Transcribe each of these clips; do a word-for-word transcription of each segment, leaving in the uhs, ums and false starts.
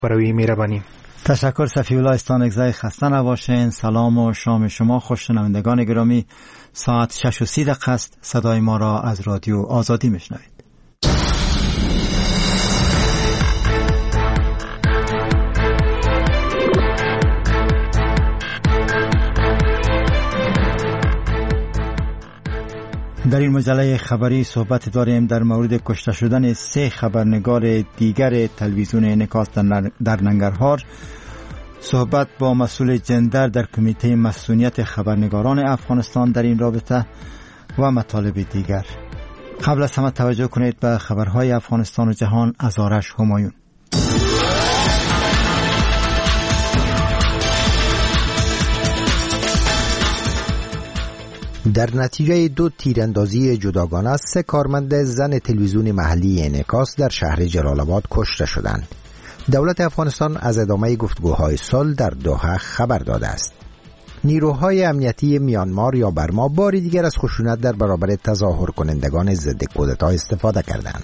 برای مهربانی. تشکر صفی الله استانگزای، خسته نباشین. سلام و شام شما خوش. شنوندگان گرامی، ساعت شش و سی دقیقه است. صدای ما را از رادیو آزادی میشنوید. در این مجله خبری صحبت داریم در مورد کشته شدن سه خبرنگار دیگر تلویزیون انعکاس در ننگرهار. صحبت با مسئول جندر در کمیته مسئولیت خبرنگاران افغانستان در این رابطه و مطالب دیگر. قبل از همه توجه کنید به خبرهای افغانستان و جهان از آرش همایون. در نتیجه دو تیراندازی جداگانه سه کارمند زن تلویزیون محلی انعکاس در شهر جلال آباد کشته شدند. دولت افغانستان از ادامه گفتگوهای صلح در دوحه خبر داده است. نیروهای امنیتی میانمار یا برما باری دیگر از خشونت در برابر تظاهر کنندگان ضد کودتا استفاده کردند.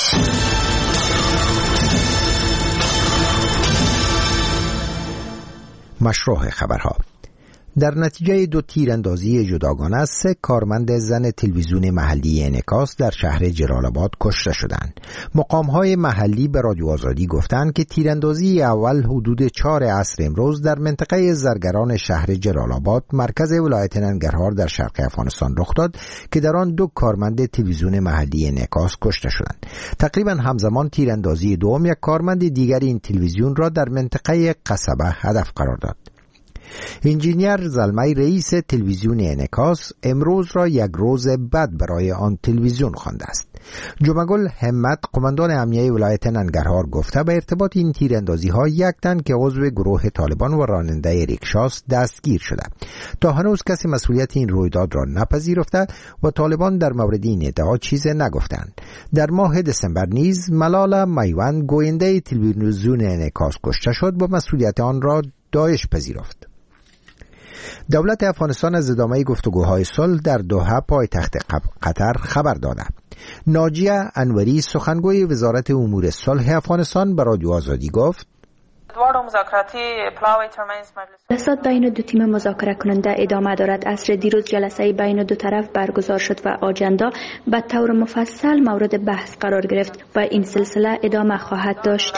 مشروع خبرها. در نتیجه دو تیراندازی جداگانه سه کارمند زن تلویزیون محلی انعکاس در شهر جلال آباد کشته شدند. مقام‌های محلی به رادیو آزادی گفتند که تیراندازی اول حدود چهار عصر امروز در منطقه زرگران شهر جلال آباد مرکز ولایت ننگرهار در شرق افغانستان رخ داد که در آن دو کارمند تلویزیون محلی انعکاس کشته شدند. تقریبا همزمان تیراندازی دوم یک کارمند دیگر این تلویزیون را در منطقه قصبه هدف قرار داد. انجینیر زلمه رئیس تلویزیون انعکاس امروز را یک روز بد برای آن تلویزیون خوانده است. جمعگل همت قماندان امنیه ولایت ننگرهار گفته به ارتباط این تیراندازی ها یک تن که عضو گروه طالبان و راننده ریکشاست دستگیر شده. تا هنوز کسی مسئولیت این رویداد را نپذیرفته و طالبان در مورد این ادعا چیزی نگفتند. در ماه دسامبر نیز ملاله میوند گوینده تلویزیون انعکاس کشته شد و مسئولیت آن را داعش پذیرفت. دولت افغانستان از ادامه گفتگوهای صلح در دوحه پایتخت قطر خبر داده. ناجیه انوری سخنگوی وزارت امور صلح افغانستان به رادیو آزادی گفت: جلسات بین دو تیم مذاکره کننده ادامه دارد. عصر دیروز جلسه بین دو طرف برگزار شد و آجندا به طور مفصل مورد بحث قرار گرفت و این سلسله ادامه خواهد داشت.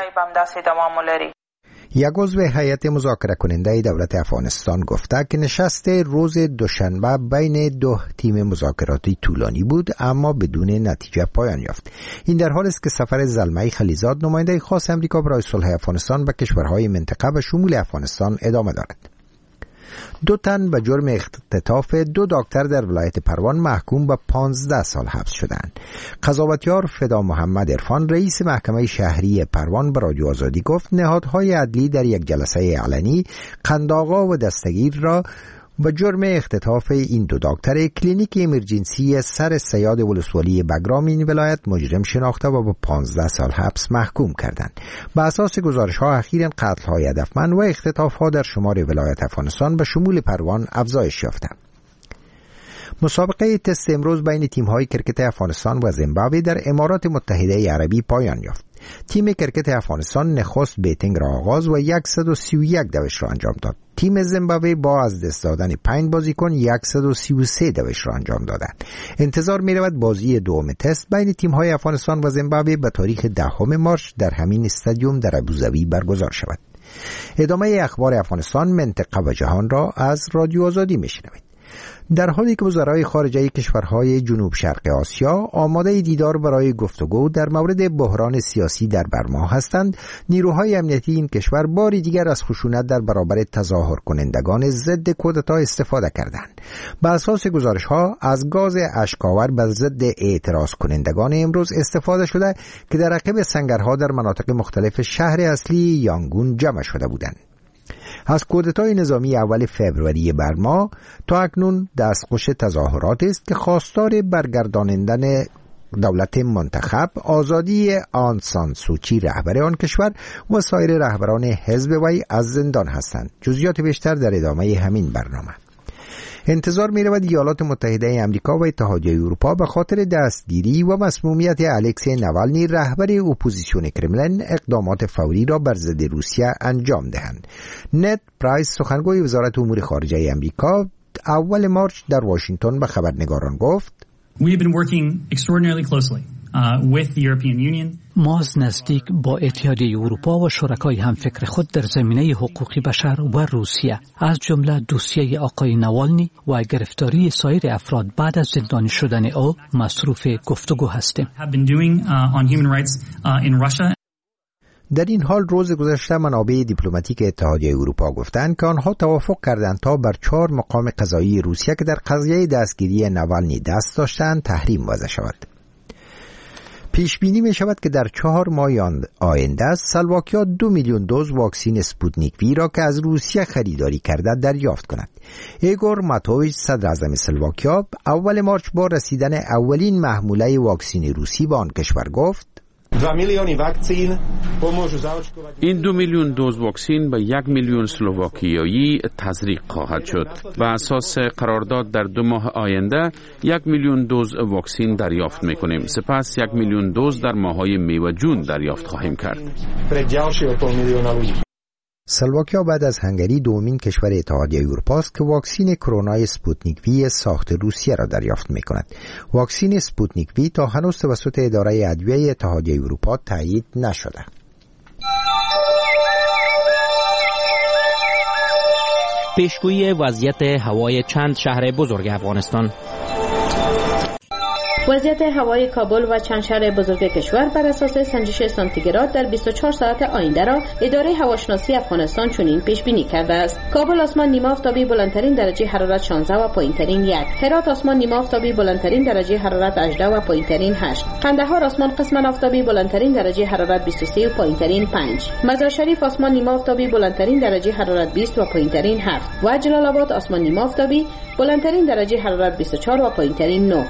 یک عضو هیئت مذاکره کننده دولت افغانستان گفته که نشست روز دوشنبه بین دو تیم مذاکراتی طولانی بود اما بدون نتیجه پایان یافت. این در حالی است که سفر زلمه خلیزاد نماینده خاص امریکا برای صلح افغانستان به کشورهای منطقه و شمول افغانستان ادامه دارد. دو تن به جرم اختطاف دو دکتر در ولایت پروان محکوم به پانزده سال حبس شدند. قضاوتیار فدا محمد عرفان رئیس محکمه شهری پروان به رادیو آزادی گفت نهادهای عدلی در یک جلسه علنی قندآقا و دستگیر را به جرم اختطاف این دو دکتر کلینیک امرجنسی سر سیاد ولسوالی بگرام این ولایت مجرم شناخته و به پانزده سال حبس محکوم کردند. به اساس گزارش ها اخیراً قتل های هدفمند و اختطاف ها در شمار ولایت افغانستان به شمول پروان افزایش یافته. مسابقه تست امروز بین تیم‌های کرکت افغانستان و زیمبابوه در امارات متحده عربی پایان یافت. تیم کرکت افغانستان نخست بیتینگ را آغاز و صد و سی و یک دوش را انجام داد. تیم زیمبابوه با از دست دادن پنج بازیکن صد و سی و سه دوش را انجام دادند. انتظار می رود بازی دوم تست بین تیم‌های افغانستان و زیمبابوه به تاریخ دهم مارس در همین استادیوم در ابوظبی برگزار شود. ادامه اخبار افغانستان، منطقه و جهان را از رادیو آزادی میشنوید. در حالی که وزرای خارجه کشورهای جنوب شرق آسیا آماده دیدار برای گفتگو در مورد بحران سیاسی در برما هستند، نیروهای امنیتی این کشور باری دیگر از خشونت در برابر تظاهر کنندگان ضد کودتا استفاده کردند. به اساس گزارش‌ها از گاز اشک‌آور بر ضد اعتراض کنندگان امروز استفاده شده که در عقب سنگرها در مناطق مختلف شهر اصلی یانگون جمع شده بودند. از کودتای نظامی اول فوریه برما تا اکنون دستخوش تظاهرات است که خواستار برگردانندن دولت منتخب، آزادی آن سان سوچی رهبر آن کشور و سایر رهبران حزب وی از زندان هستند. جزئیات بیشتر در ادامه همین برنامه. انتظار می رود ایالات متحده آمریکا و اتحادیه اروپا به خاطر دستگیری و مسمومیت الکسی نوالنی رهبر اپوزیسیون کرملین اقدامات فوری را بر ضد روسیه انجام دهند. نت پرایس سخنگوی وزارت امور خارجه آمریکا اول مارچ در واشنگتن به خبرنگاران گفت We have been working extraordinarily closely uh, with the European Union. ما از نزدیک با اتحادیه اروپا و شرکای همفکر خود در زمینه حقوق بشر و روسیه از جمله دوسیه آقای نوالنی و گرفتاری سایر افراد بعد از زندانی شدن او مصروف گفتگو هستیم. Have been doing uh, on human rights uh, in Russia. در این حال روز گذشته منابع دیپلماتیک اتحادیه اروپا گفتند که آنها توافق کردند تا بر چهار مقام قضایی روسیه که در قضیه دستگیری نوالنی دست داشتند تحریم وضع شود. پیش بینی می شود که در چهار ماه آینده سلواکیا دو میلیون دوز واکسین اسپوتنیک وی را که از روسیه خریداری کرده دریافت کند. ایگور ماتویچ صدر اعظم سلواکیا اول مارچ با رسیدن اولین محموله واکسین روسی به آن کشور گفت این دو میلیون دوز واکسین به یک میلیون سلواکیایی تزریق خواهد شد. بر اساس قرارداد در دو ماه آینده یک میلیون دوز واکسین دریافت میکنیم. سپس یک میلیون دوز در ماه‌های می و جون دریافت خواهیم کرد. سلواکیا بعد از هنگری دومین کشور اتحادیه اروپا است که واکسین کرونا اسپوتنیک وی ساخت روسیه را دریافت می‌کند. واکسین اسپوتنیک وی تا هنوز توسط اداره ادویه اتحادیه اروپا تایید نشده. پیشگویی وضعیت هوای چند شهر بزرگ افغانستان. وضعیت هوای کابل و چند شهر بزرگ کشور بر اساس سنجش سانتیگراد در بیست و چهار ساعت آینده را اداره هواشناسی افغانستان چنین پیش بینی کرده است: کابل آسمان نیمه آفتابی بلندترین درجه حرارت شانزده و پایینترین یک، هرات آسمان نیمه آفتابی بلندترین درجه حرارت هجده و پایینترین هشت، قندهار آسمان قسما آفتابی بلندترین درجه حرارت بیست و سه و پایینترین پنج، مزار شریف آسمان نیمه آفتابی بلندترین درجه حرارت بیست و پایینترین هفت و جلال آباد آسمان نیمه آفتابی بلندترین درجه حرارت بیست و چهار و پایینترین نه.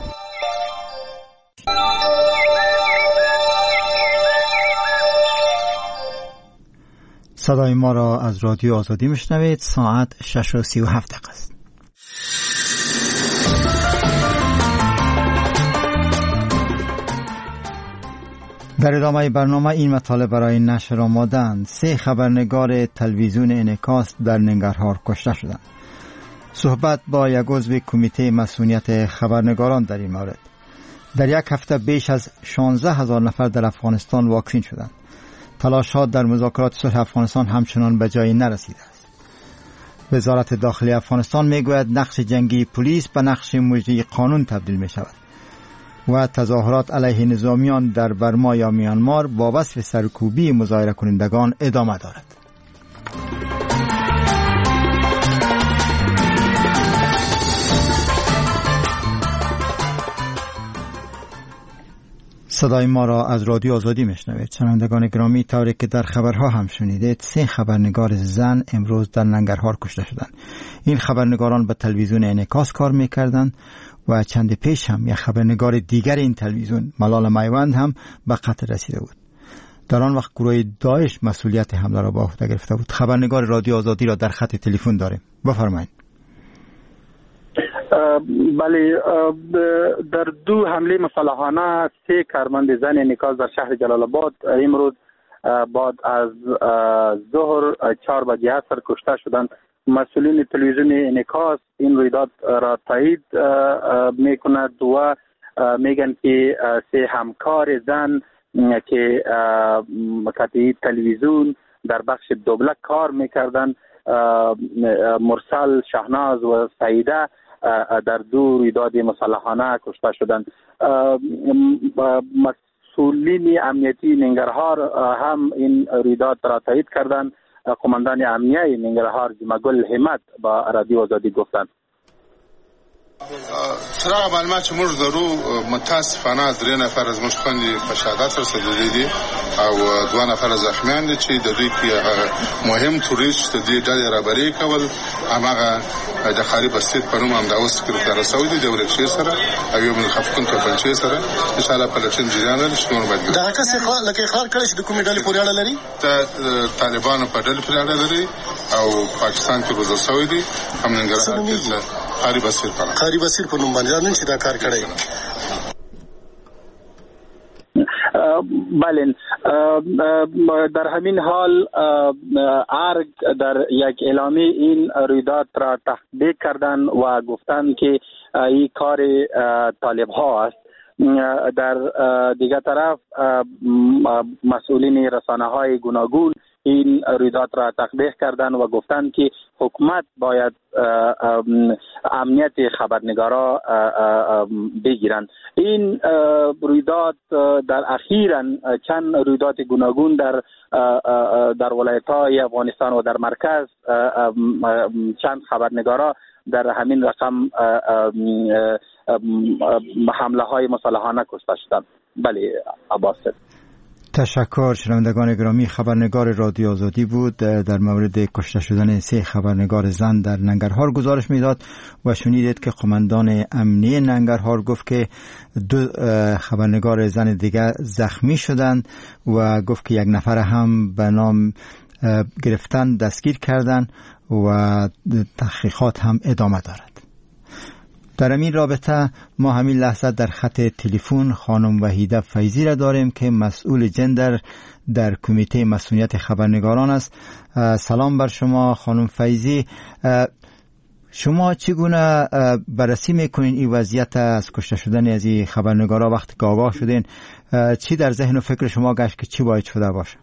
صدای ما را از رادیو آزادی میشنوید. ساعت شش و سی و هفت دقیقه است. در ادامه برنامه این مطالب برای نشر آمادند. سه خبرنگار تلویزیون انعکاس در ننگرهار کشته شدند. صحبت با یک عضو کمیته مسئولیت خبرنگاران در این مورد. در یک هفته بیش از شانزده هزار نفر در افغانستان واکسین شدند. تلاشات در مذاکرات صلح افغانستان همچنان به جایی نرسیده است. وزارت داخلی افغانستان میگوید نقش جنگی پلیس به نقش مجری قانون تبدیل می شود و تظاهرات علیه نظامیان در برما یا میانمار با وصف سرکوبی مظاهره کنندگان ادامه دارد. صدای ما را از رادیو آزادی میشنوید. شنوندگان گرامی، طوری که در خبرها هم شنیدید، سه خبرنگار زن امروز در ننگرهار کشته شدند. این خبرنگاران به تلویزیون انعکاس کار میکردند و چند پیش هم یک خبرنگار دیگر این تلویزیون، ملال میوند، هم به قتل رسیده بود. در آن وقت گروه داعش مسئولیت حمله را به عهده گرفته بود. خبرنگار رادیو آزادی را در خط تلفن داریم. بفرمایید. بله، در دو حمله مسلحانه سه کارمند زن انعکاس در شهر جلال آباد امروز بعد از ظهر چهار بجه عصر کشته شدند. مسئولین تلویزیون انعکاس این رویداد را تایید میکند و میگن که سه همکار زن که قطعی تلویزیون در بخش دوبلک کار میکردند، مرسل، شهناز و سعیده، در دو رویداد مسلحانه کشته شدند. مسئولین امنیتی ننگرهار هم این رویداد را تایید کردند. قماندان امنیه ننگرهار جمعگل همت با رادیو آزادی گفتند: سراغ معلومات چې موږ درو متاسفانه درې نفر از موږ خوندې په شهادت رسېدلي دي او دوه نفر زخمیان دي چې د دوی کې مهم توریست د دې ډلې رهبري کول هماغه د خاري بسیط په نوم همدا اوس ګرفتار شوي دي د ورکشې سره او یو من خفقون توپنچې سره انشاءالله په لټون جریان لري چې نور باید دغه کس لکه اقرار کړی چې د کومې ډلې پورې اړه لري د طالبانو په ډلې پورې اړه لري او پاکستان کې روزل شوی دي. هم ننګرهار کې قاری بصیر په قاری بصیر په نوم باندې نن چې دا کار کړی. بله، در همین حال ارگ در یک اعلامیه این رویداد را تصدیق کردن و گفتن که این کار طالب ها است. در دیگر طرف مسئولین رسانه های گوناگون این رویداد را تقبیح کردند و گفتند که حکومت باید امنیت خبرنگارا بگیرند. این رویداد در اخیراً چند رویداد گوناگون در در ولایت‌های افغانستان و در مرکز چند خبرنگارا در همین رقم حمله های مسلحانه کشته شدند. بله عباس. تشکر. شنوندگان گرامی، خبرنگار رادیو آزادی بود در مورد کشته شدن سه خبرنگار زن در ننگرهار گزارش میداد و شنیدید که قماندان امنیه ننگرهار گفت که دو خبرنگار زن دیگر زخمی شدند و گفت که یک نفر هم به نام گرفتن دستگیر کردند و تحقیقات هم ادامه دارد. در این رابطه ما همین لحظه در خط تلفن خانم وحیده فیضی را داریم که مسئول جندر در کمیته مسئولیت خبرنگاران است. سلام بر شما خانم فیضی. شما چگونه بررسی میکنین این وضعیت از کشته شدن از این خبرنگارا؟ وقتی که آگاه شدین چی در ذهن و فکر شما گشت که چی باید شده باشه؟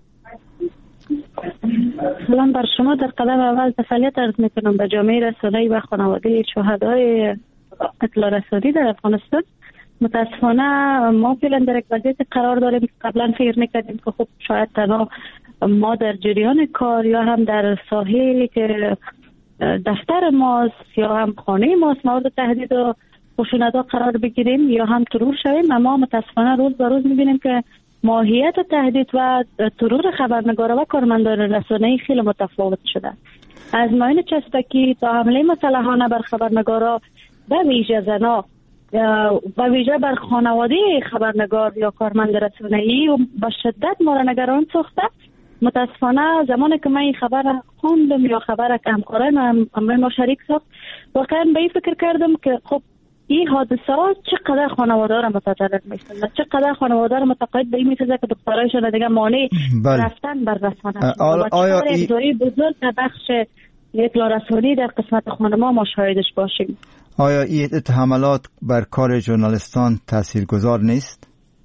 سلام بر شما. در قدم اول تسلیت عرض میکنم به جامعه رسانه‌ای و خانواده شهدای اطلاع رسانی در افغانستان. متاسفانه ما فعلا در یک وضعیت قرار داریم. قبلا فکر میکردیم که خب شاید تنها ما در جریان کار یا هم در ساحه که دفتر ماست یا هم خانه ماست مورد تهدید و خشونت قرار بگیریم یا هم ترور شویم، اما متاسفانه روز به روز میبینیم که ماهیت تهدید و ترور خبرنگارا و کارمندان رسانه‌ای خیلی متفاوت شده. از ماین چستکی تا حمله مسلحانه بر خبرنگارا به ویژه زنا و ویژه بر خانواده خبرنگار یا کارمند رسانه‌ای و با شدت ما را نگران ساخته. متاسفانه زمانی که من این خبر خوندم یا خبر که همکارای ما شریک ساخت، واقعا به این فکر کردم که خب این حادثات چقدر خانواده را متضرر می‌سازه، چقدر خانواده را متقاعد به این می‌سازه که دخترایشان دیگه مانع رفتن بر رسانه شده. آیا این بزرگ بخش اطلاع رسانی در قسمت خانما ما شاهدش باشیم؟ آیا این اتهامات بر کار ژورنالیستان تاثیرگذار نیست؟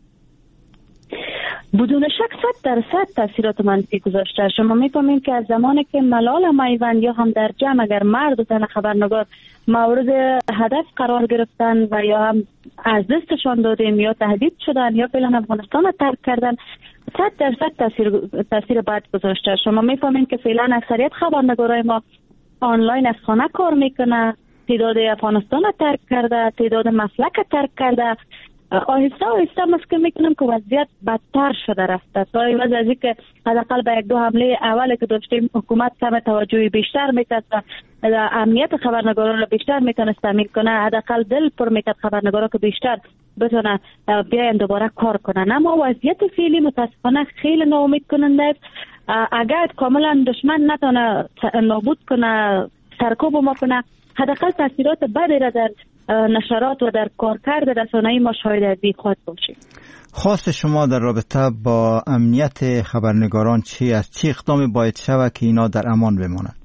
بدون شک صد درصد تاثیرات منفی گذاشته. شما می‌فهمید که از زمانی که ملال میوند یا هم در جمع اگر مرد و زن خبرنگار مورد هدف قرار گرفتن و یا هم از دستشان دادیم یا تهدید شدن یا فعلا افغانستان را ترک کردن، صد درصد تاثیر تاثیر بد گذاشته. شما می‌فهمید که فعلا اکثریت خبرنگارای ما آنلاین از خانه کار میکنه، تعداد افغانستان را ترک کرده، تعداد مسلک را ترک کرده. آهسته آهسته مسکن میکنم که وضعیت بدتر شده رفته. تا این وضع ازی که حداقل به یک دو حمله اولی که داشتیم حکومت کم توجهی بیشتر میکرد و امنیت خبرنگاران را بیشتر میتونست تامین کنه، حداقل دل پر میکرد خبرنگارا که بیشتر بتونه بیاین دوباره کار کنن. اما وضعیت فعلی متاسفانه خیلی ناامید کننده است. اگر کاملا دشمن نتونه نابود کنه، سرکوب ما کنه، حداقل تاثیرات بدی را در نشرات و در کارکرد رسانه‌ای ما شاهد از این خواهد باشیم. خواست شما در رابطه با امنیت خبرنگاران چی است؟ چی اقدامی باید شود که اینا در امان بمانند؟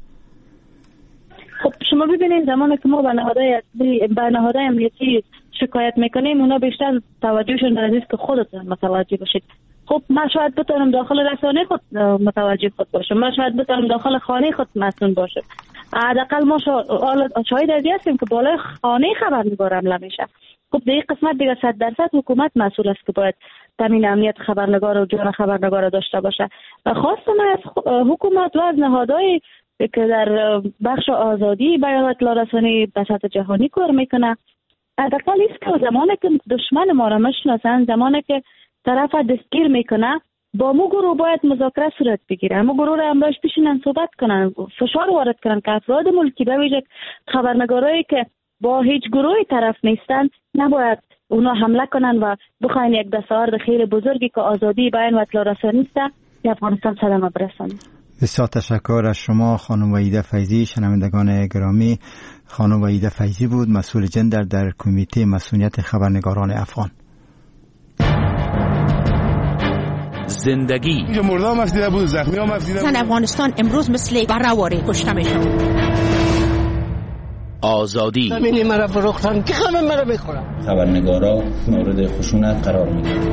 خب شما ببینید زمانی که ما به نهادهای به نهادهای امنیتی شکایت میکنیم، اونا بیشتر توجهشون در است که خودتون متوجه باشید. خب من شاید بتونم داخل رسانه خود متوجه خود باشم، من شاید بتونم داخل خانه خود مسئول باشم. حداقل ما شاهد از این هستیم که بالای خانه خبرنگار حمله میشه. خب در این قسمت دیگه صد درصد حکومت مسئول است که باید تامین امنیت خبرنگار و جان خبرنگار داشته باشه. و خواستم از حکومت و از نهادهای که در بخش آزادی بیان اطلاع رسانی به سطح جهانی کار میکنه، حداقل است که زمانی که دشمن ما را میشناسن، زمانی که طرف دستگیر میکنه، با مو گروه باید مذاکره صورت بگیره. مو گروه را امروز پیشینن صحبت کنن، فشار وارد کنن که افراد ملکی به ویژه خبرنگارایی که با هیچ گروهی طرف نیستن نباید اونا حمله کنن و بخواین یک دستاورد خیلی بزرگی که آزادی بیان و اطلاع رسانی است که افغانستان صدمه برسانه. بسیار تشکر از شما خانم وحیده فیضی. شنوندگان گرامی، خانم وحیده فیضی بود مسئول جندر در کمیته مسئولیت خبرنگاران افغان. زندگی اینجا مرده هم افدیده بود، زخمی هم افدیده بود. افغانستان امروز مثل برهواره کشته میشون. آزادی زمینی مرا فروختن که همه مرا میخورن. خبرنگارا مورد خشونت قرار میگیرن.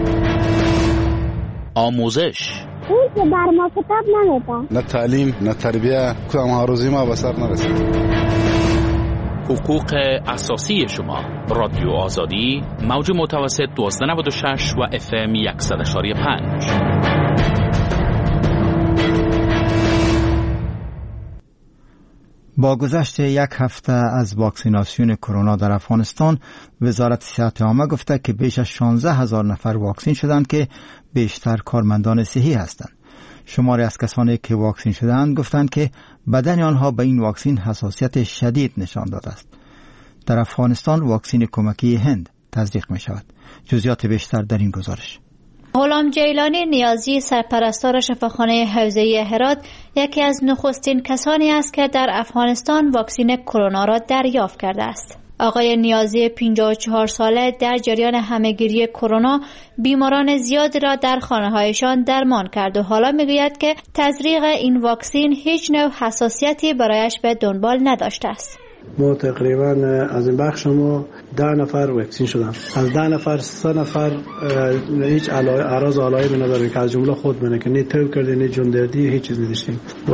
آموزش اون که بر ما کتاب نمیدن. نه تعلیم نه تربیه، کدام ها روزی ما به سر نرسید. حقوق اساسی شما. رادیو آزادی موج متوسط دوازده نود و شش و اف ام صد و پنج. با گذشت یک هفته از واکسیناسیون کرونا در افغانستان، وزارت صحت عامه گفته که بیش از شانزده هزار نفر واکسین شدند که بیشتر کارمندان صحی هستند. شماری از کسانی که واکسین شدند گفتند که بدن آنها به این واکسین حساسیت شدید نشان داده است. در افغانستان واکسین کمکی هند تزریق می شود. جزئیات بیشتر در این گزارش. غلام جیلانی نیازی، سرپرستار شفاخانه حوزه‌ای هرات، یکی از نخستین کسانی است که در افغانستان واکسین کرونا را دریافت کرده است. آقای نیازی پنجاه و چهار ساله در جریان همهگیری کرونا بیماران زیادی را در خانه‌هایشان درمان کرد و حالا میگوید که تزریق این واکسین هیچ نوع حساسیتی برایش به دنبال نداشته است. ما تقریبا از این بخش ما ده نفر واکسین شدن. از ده نفر سه نفر هیچ اعراض علائمی ندارن که از جمله خود منه که نه تو کرده نه جون دردی هیچ چیز نداشتیم و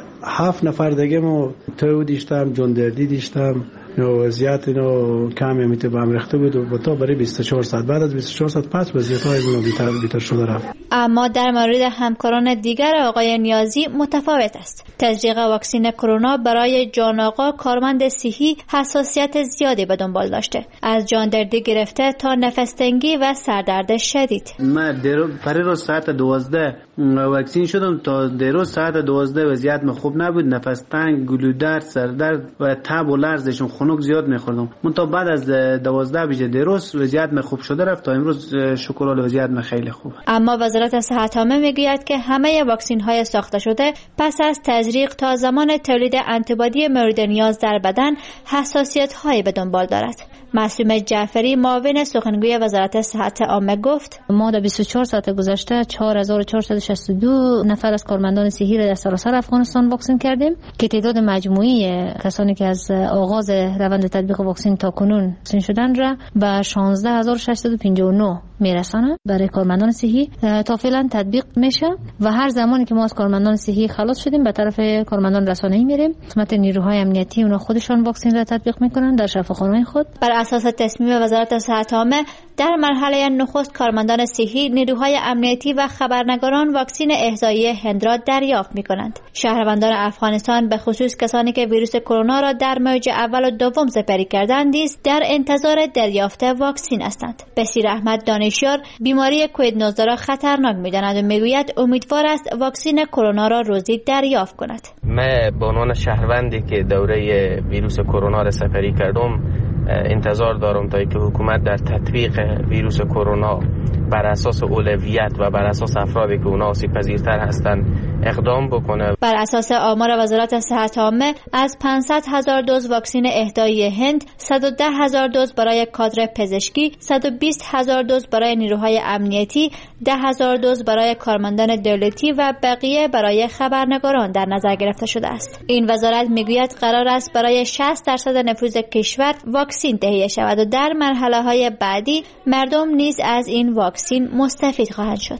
هفت نفر دیگه ما تو دیشتم جون دردی دیشتم نو وضعیت نو کمی میته به هم رخته بود و تا برای بیست و چهار ساعت بعد از بیست و چهار ساعت پس وضعیت‌های اون بیشتر بیشتر شده رفت. اما در مورد همکاران دیگر آقای نیازی متفاوت است. تزریق واکسن کرونا برای جان آقا کارمند صحی حساسیت زیادی به دنبال داشته، از جان دردی گرفته تا نفس تنگی و سردرد شدید. من دیرو پریروز ساعت دوازده واکسین شدم، تا دیروز ساعت دوازده وضعیت من خوب نبود، نفس تنگ، گلودرد، سردرد و تب و لرزشون خنک زیاد می‌خوردم. من تا بعد از دوازده بجه دیروز وضعیت من خوب شده رفت، تا امروز شکر وضعیت من خیلی خوبه. اما وزارت صحت عامه میگوید که همه واکسین‌های ساخته شده پس از تزریق تا زمان تولید آنتیبادی مورد نیاز در بدن حساسیت‌هایی به دنبال دارد. معصومه جعفری معاون سخنگوی وزارت صحت عامه گفت: ما در بیست و چهار ساعت گذشته چهار هزار و چهارصد و شصت و دو نفر از کارمندان صحی را در سراسر افغانستان واکسین کردیم که تعداد مجموعی کسانی که از آغاز روند تطبیق واکسن تا کنون واکسین شدن را به شانزده هزار و ششصد و پنجاه و نه میرسانه. برای کارمندان صحی تا فعلا تطبیق میشه و هر زمانی که ما از کارمندان صحی خلاص شدیم به طرف کارمندان رسانه‌ای میریم. قسمت نیروهای امنیتی اونها خودشان واکسن را تطبیق میکنن در شفاخانه‌های خود. بر اساس تصمیم وزارت صحت عامه در مرحله نخست کارمندان صحی، نیروهای امنیتی و خبرنگاران واکسن احصایی هند را دریافت می‌کنند. شهروندان افغانستان به خصوص کسانی که ویروس کرونا را در موج اول و دوم سپری کردند نیز در انتظار دریافت واکسن هستند. بصیر احمد دانشیار بیماری کووید نوزده را خطرناک می‌داند و میگوید امیدوار است واکسن کرونا را روزی دریافت کند. من به عنوان شهروندی که دوره ویروس کرونا را سپری کردم انتظار دارم تا اینکه حکومت در تطبیق ویروس کرونا بر اساس اولویت و بر اساس افرادی که اونا آسیب پذیرتر هستند اقدام بکنه. بر اساس آمار وزارت صحت عامه از پانصد هزار دوز واکسن اهدایی هند، صد و ده هزار دوز برای کادر پزشکی، صد و بیست هزار دوز برای نیروهای امنیتی، ده هزار دوز برای کارمندان دولتی و بقیه برای خبرنگاران در نظر گرفته شده است. این وزارت میگوید قرار است برای شصت درصد نفوذ کشور واکسن تهیه شود و در مرحله‌های بعدی مردم نیز از این واکسن مستفید خواهند شد.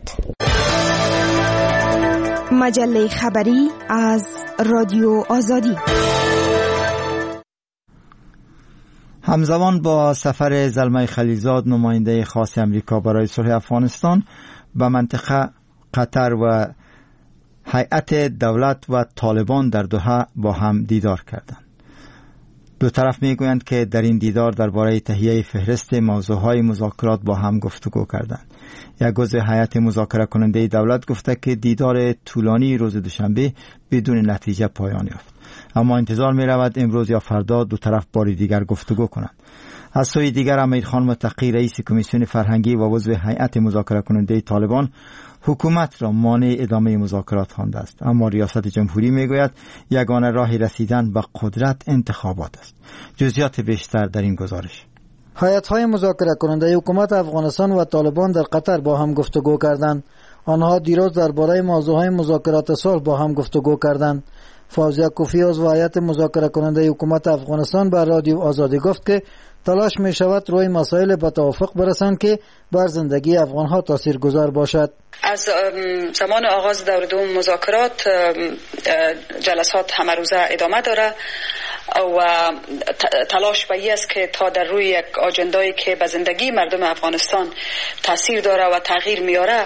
مجله خبری از رادیو آزادی. همزمان با سفر زلمه خلیلزاد نماینده خاص امریکا برای صلح افغانستان به منطقه، قطر و هیئت دولت و طالبان در دوحه با هم دیدار کردند. دو طرف میگویند که در این دیدار درباره تهیه فهرست موضوعهای مذاکرات با هم گفتگو کردند. یک عضو هیئت مذاکره کننده دولت گفته که دیدار طولانی روز دوشنبه بدون نتیجه پایان یافت، اما انتظار می رود امروز یا فردا دو طرف بار دیگر گفتگو کنند. از سوی دیگر امیرخان متقی رئیس کمیسیون فرهنگی و عضو هیئت مذاکره کننده طالبان حکومت را مانع ادامه مذاکرات خوانده است، اما ریاست جمهوری میگوید یگانه راه رسیدن به قدرت انتخابات است. جزئیات بیشتر در این گزارش. هیئت‌های مذاکره کننده حکومت افغانستان و طالبان در قطر با هم گفتگو کردند. آنها دیروز درباره موضوعهای مذاکرات صلح با هم گفتگو کردند. فوزیه کوفی عضو هیئت مذاکره کننده حکومت افغانستان به رادیو آزادی گفت که تلاش می شود روی مسائل به توافق برسند که بر زندگی افغانها تاثیرگذار باشد. از زمان آغاز دور دوم مذاکرات جلسات همه روزه ادامه داره و تلاش به این است که تا در روی یک آجندایی که به زندگی مردم افغانستان تاثیر داره و تغییر میاره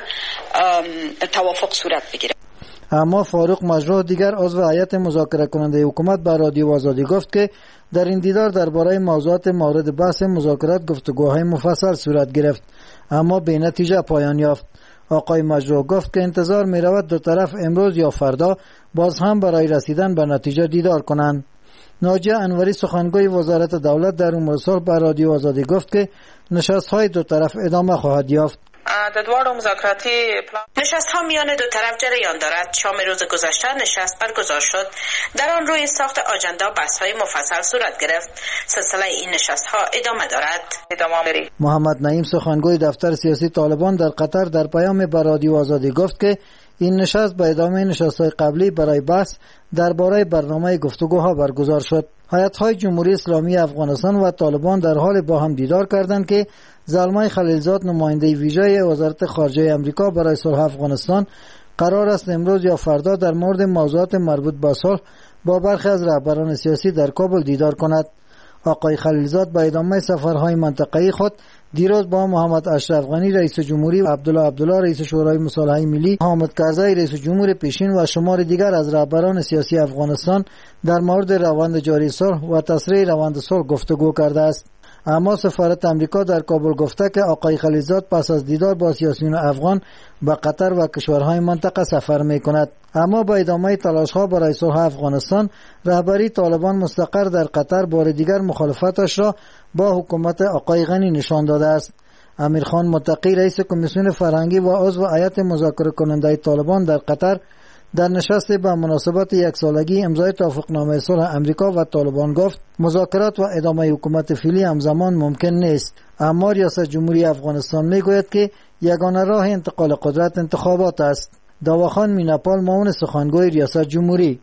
توافق صورت بگیره. اما فاروق مجروح دیگر عضو هیئت مذاکره کننده حکومت به رادیو آزادی گفت که در این دیدار درباره موضوعات مورد بحث مذاکرات گفتگوهای مفصل صورت گرفت، اما به نتیجه پایان یافت. آقای مجروح گفت که انتظار می رود دو طرف امروز یا فردا باز هم برای رسیدن به نتیجه دیدار کنند. ناجیه انوری سخنگوی وزارت دولت در امور صلح به رادیو آزادی گفت که نشست‌های دو طرف ادامه خواهد یافت. در دوار مذاکراتی نشست ها میان دو طرف جریان دارد. شام روز گذشته نشست برگزار شد. در آن روی ساخت آجندا بحث های مفصل صورت گرفت. سلسله این نشست ها ادامه دارد. ادامه محمد نعیم سخنگوی دفتر سیاسی طالبان در قطر در پیام به رادیو آزادی گفت که این نشست به ادامه نشست‌های قبلی برای بحث درباره برنامه گفتگوها برگزار شد. هیئت‌های جمهوری اسلامی افغانستان و طالبان در حال با هم دیدار کردند که زلمای خلیلزاد نماینده ویژه وزارت خارجه آمریکا برای صلح افغانستان قرار است امروز یا فردا در مورد موضوعات مربوط به صلح با برخی از رهبران سیاسی در کابل دیدار کند. آقای خلیلزاد با ادامه سفرهای منطقه‌ای خود دیروز با محمد اشرف غنی رئیس جمهوری، عبدالله عبدالله رئیس شورای مصالحه ملی، حامد کرزی رئیس جمهور پیشین و شمار دیگر از رهبران سیاسی افغانستان در مورد روند جاری صلح و تسریع روند صلح گفتگو کرده است. اما سفارت امریکا در کابل گفته که آقای خلیلزاد پس از دیدار با سیاسیون افغان به قطر و کشورهای منطقه سفر می کند. اما با ادامه تلاش‌ها برای صلح افغانستان، رهبری طالبان مستقر در قطر بار دیگر مخالفتش را با حکومت آقای غنی نشان داده است. امیرخان متقی رئیس کمیسیون فرهنگی و عضو هیئت مذاکره کننده طالبان در قطر در نشست به مناسبت یک سالگی امضای توافقنامه صلح امریکا و طالبان گفت مذاکرات و ادامه حکومت فعلی همزمان ممکن نیست، اما ریاست جمهوری افغانستان میگوید که یگانه راه انتقال قدرت انتخابات است. داواخان میناپال معاون سخنگوی ریاست جمهوری: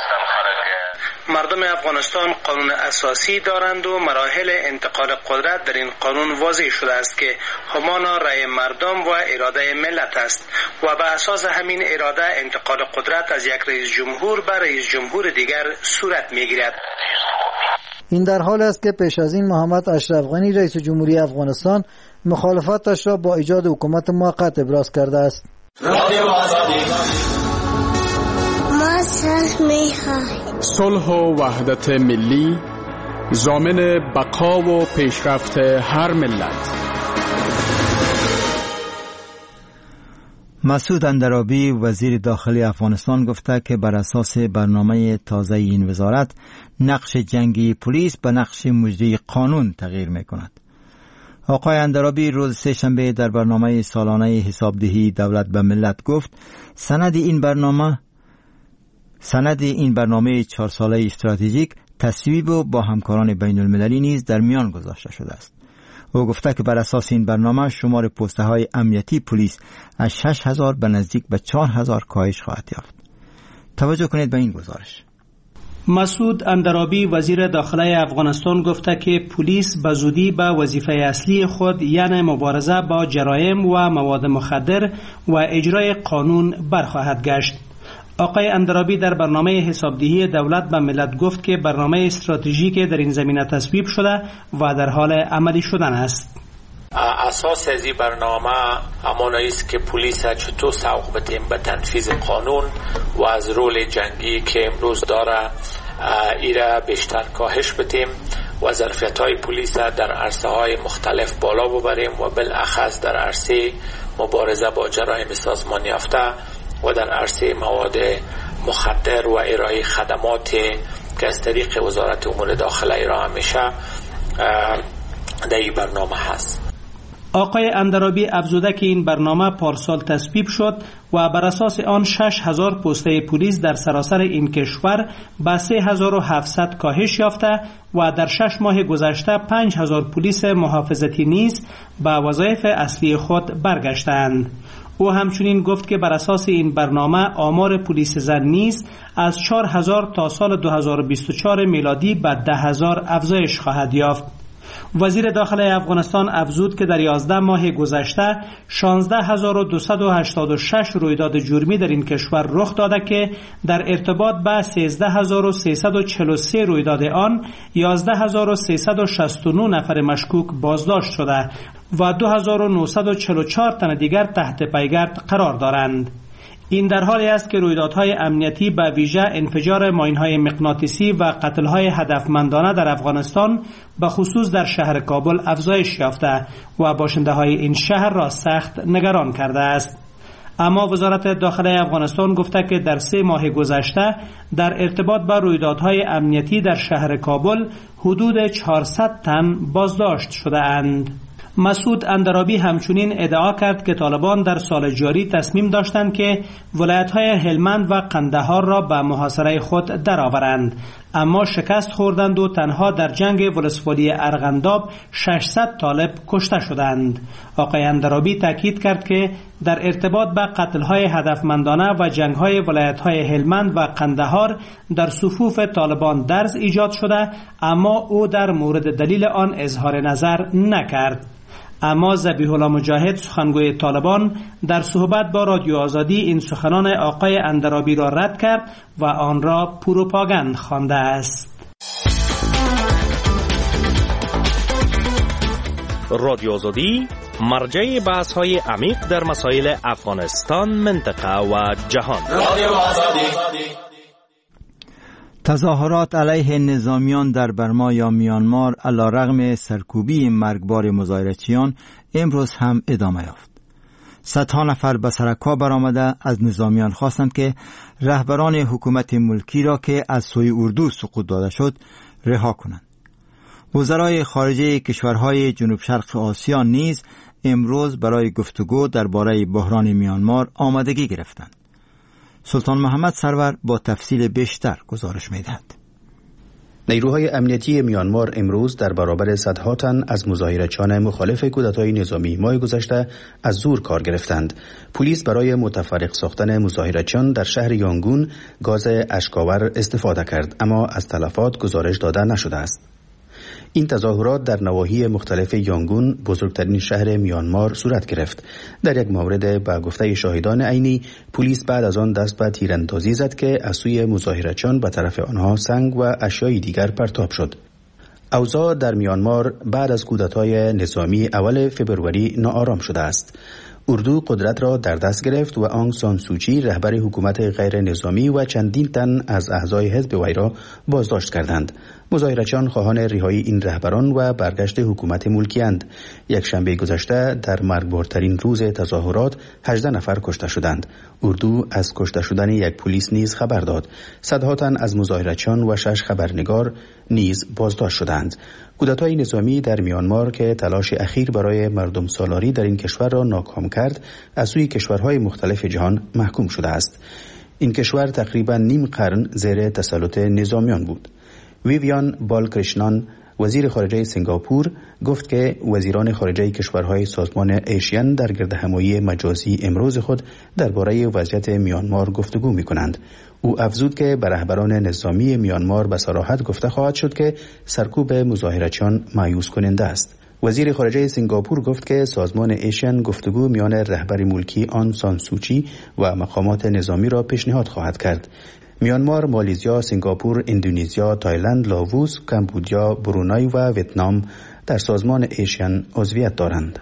مردم افغانستان قانون اساسی دارند و مراحل انتقال قدرت در این قانون واضح شده است که همانا رأی مردم و اراده ملت است و به اساس همین اراده انتقال قدرت از یک رئیس جمهور به رئیس جمهور دیگر صورت میگیرد. این در حال است که پیش از این محمد اشرف غنی رئیس جمهوری افغانستان مخالفتش را با ایجاد حکومت موقت ابراز کرده است. ما صلح می‌خواهیم. صلح و وحدت ملی ضامن بقا و پیشرفت هر ملت. مسعود اندرابی وزیر داخلی افغانستان گفته که بر اساس برنامه تازه این وزارت نقش جنگی پلیس به نقش مجری قانون تغییر می‌کند. آقای اندرابی روز سه‌شنبه در برنامه سالانه حسابدهی دولت به ملت گفت سند این برنامه سند این برنامه چهار ساله استراتژیک تصویب و با همکاران بین المللی نیز در میان گذاشته شده است. او گفته که بر اساس این برنامه شمار پسته های امنیتی پلیس از شش هزار به نزدیک به چهار هزار کاهش خواهد یافت. توجه کنید به این گزارش. مسعود اندرابی وزیر داخلی افغانستان گفته که پلیس به زودی به وظیفه اصلی خود یعنی مبارزه با جرایم و مواد مخدر و اجرای قانون برخواهد گشت. آقای اندرابی در برنامه حسابدهی دولت به ملت گفت که برنامه استراتژیکی در این زمینه تصویب شده و در حال عملی شدن است. اساس از این برنامه همانایی است که پلیس چطور سوق بدیم به تنفیذ قانون و از رول جنگی که امروز داره ایره بیشتر کاهش بدیم و ظرفیت‌های پلیس در عرصه‌های مختلف بالا ببریم و بالاخص در عرصه مبارزه با جرایم سازمان یافته و در عرصه مواد مخدر و ارائه خدمات که از طریق وزارت امور داخله ارائه میشه در این برنامه هست. آقای اندرابی افزوده که این برنامه پارسال تصویب شد و بر اساس آن شش هزار پسته پلیس در سراسر این کشور به سه هزار و هفتصد کاهش یافته و در شش ماه گذشته پنج هزار پلیس محافظتی نیز به وظایف اصلی خود برگشتند. او همچنین گفت که بر اساس این برنامه آمار پلیس زن نیز از چهار هزار تا سال دو هزار و بیست و چهار میلادی به ده هزار افزایش خواهد یافت. وزیر داخله افغانستان افزود که در یازده ماه گذشته شانزده هزار و دویست و هشتاد و شش رویداد جرمی در این کشور رخ داده که در ارتباط به سیزده هزار و سیصد و چهل و سه رویداد آن یازده هزار و سیصد و شصت و نه نفر مشکوک بازداشت شده و دو هزار و نهصد و چهل و چهار تن دیگر تحت پیگرد قرار دارند. این در حالی است که رویدادهای امنیتی به ویژه انفجار ماین‌های مغناطیسی و قتل‌های هدفمندانه در افغانستان به خصوص در شهر کابل افزایش یافته و باشنده‌های این شهر را سخت نگران کرده است. اما وزارت داخله افغانستان گفته که در سه ماه گذشته در ارتباط با رویدادهای امنیتی در شهر کابل حدود چهارصد تن بازداشت شده اند. مسعود اندرابی همچنین ادعا کرد که طالبان در سال جاری تصمیم داشتند که ولایت‌های هلمند و قندهار را به محاصره خود درآورند، اما شکست خوردند و تنها در جنگ ولسوالی ارغنداب ششصد طالب کشته شدند. آقای اندرابی تاکید کرد که در ارتباط با قتل‌های هدفمندانه و جنگ‌های ولایت‌های هلمند و قندهار در صفوف طالبان درز ایجاد شده، اما او در مورد دلیل آن اظهار نظر نکرد. اما ذبیح الله مجاهد سخنگوی طالبان در صحبت با رادیو آزادی این سخنان آقای اندرابی را رد کرد و آن را پروپاگاند خوانده است. رادیو آزادی مرجع بحث های عمیق در مسائل افغانستان، منطقه و جهان. رادیو آزادی. تظاهرات علیه نظامیان در برما یا میانمار علیرغم سرکوبی مرگبار مظاهرچیان امروز هم ادامه یافت. صدها نفر به سرکا برآمده از نظامیان خواستند که رهبران حکومت ملکی را که از سوی اردو سقوط داده شد رها کنند. وزرای خارجه کشورهای جنوب شرق آسیا نیز امروز برای گفتگو درباره بحران میانمار آمادگی گرفتند. سلطان محمد سرور با تفصیل بیشتر گزارش می‌دهد. نیروهای امنیتی میانمار امروز در برابر صدها تن از مظاهرچیان مخالف کودتای نظامی ماه گذشته از زور کار گرفتند. پلیس برای متفرق ساختن مظاهرچیان در شهر یانگون گاز اشک‌آور استفاده کرد، اما از تلفات گزارش داده نشده است. این تظاهرات در نواحی مختلف یانگون، بزرگترین شهر میانمار، صورت گرفت. در یک مورد به گفته شاهدان عینی، پلیس بعد از آن دست به تیراندازی زد که از سوی مظاهرچیان به طرف آنها سنگ و اشیای دیگر پرتاب شد. اوضاع در میانمار بعد از کودتای نظامی اول فبروری ناآرام شده است. اردو قدرت را در دست گرفت و آنگ سان سوچی رهبر حکومت غیر نظامی و چندین تن از اعضای حزب وی را بازداشت کردند. مظاهرچیان خواهان رهایی این رهبران و برگشت حکومت ملکی‌اند. یک شنبه گذشته در مرگبارترین روز تظاهرات هجده نفر کشته شدند. اردو از کشته شدن یک پلیس نیز خبر داد. صدها تن از مظاهرچیان و شش خبرنگار نیز بازداشت شدند. کودتای نظامی در میانمار که تلاش اخیر برای مردم سالاری در این کشور را ناکام کرد، از سوی کشورهای مختلف جهان محکوم شده است. این کشور تقریبا نیم قرن زیر تسلط نظامیان بود. ویویان بالکرشنان، وزیر خارجه سنگاپور، گفت که وزیران خارجه کشورهای سازمان ایشین در گردهمایی مجازی امروز خود درباره وضعیت میانمار گفتگو می‌کنند. او افزود که به رهبران نظامی میانمار به صراحت گفته خواهد شد که سرکوب مظاهرچیان مایوس کننده است. وزیر خارجه سنگاپور گفت که سازمان ایشین گفتگو میان رهبر ملکی آن سان سوچی و مقامات نظامی را پیشنهاد خواهد کرد. میانمار، مالیزیا، سنگاپور، اندونزیا، تایلند، لاووس، کمبودیا، برونای و ویتنام در سازمان ایشین عضویت دارند.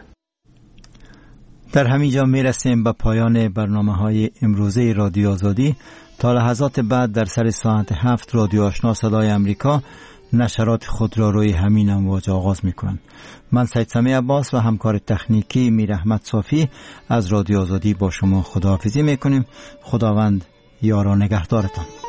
در همین جا می رسیم به پایان برنامه های امروزه رادیو آزادی. تا لحظات بعد در سر ساعت هفت رادیو آشنا صدای امریکا نشرات خود را روی همین امواج آغاز می کنند. من سید سمیع عباس و همکار تکنیکی میر احمد صافی از رادیو آزادی با شما خداحافظی می کنیم. خداوند یار و نگهدارتان.